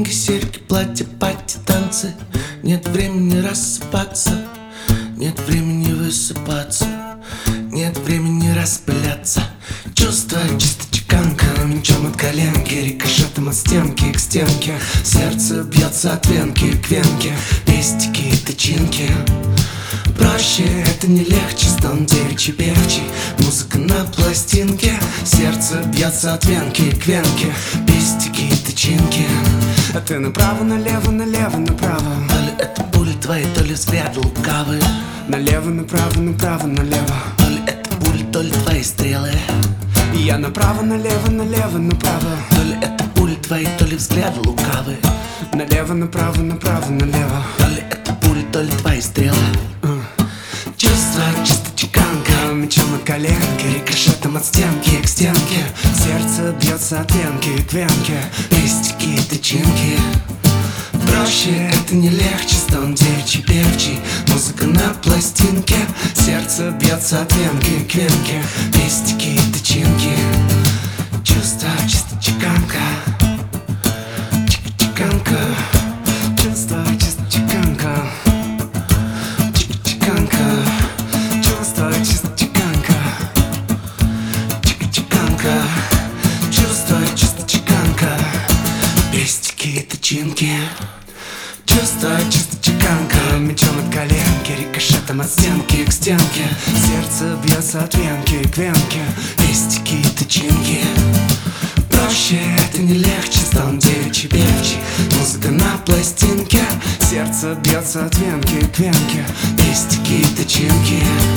Деньги, серьги, платья, пати, танцы. Нет времени рассыпаться, нет времени высыпаться, нет времени распыляться. Чувство чисто чеканка, мечом от коленки, рикошетом от стенки к стенке. Сердце бьется от венки к венке, пестики и тычинки. Проще, это не легче, стон девичий певчий, музыка на пластинке. Сердце бьется от венки к венке, пестики и тычинки. А ты направо, налево, налево, направо. То ли это пули твои, то ли взгляды лукавые. Налево, направо, направо, налево. То ли это пули, то ли твои стрелы. И я направо, налево, налево, направо. То ли это пули твои, то ли взгляды лукавые. Налево, направо, направо, налево. То ли это пули, то ли твои стрелы. Чувство чисто чеканка, мечом от коленки, рикошетом от стенки к стенке. Сердце бьется от венки к венке, пестики и тычинки. Проще, это не легче, стон девичий певчий, музыка на пластинке. Сердце бьется от венки к венке, пестики и тычинки. Чувство чисто чеканка, чеканка. Чувство чисто чеканка, чеканка. Чувство чисто чеканка, чеканка. Чувство чисто чеканка, пестики и тычинки. Чувство чисто чеканка, мечом от коленки, рикошетом от стенки к стенке. Сердце бьется от венки к венке, пестики и тычинки. Проще, это не легче, стон девичий певчий, музыка на пластинке. Сердце бьется от венки к венке, пестики и тычинки.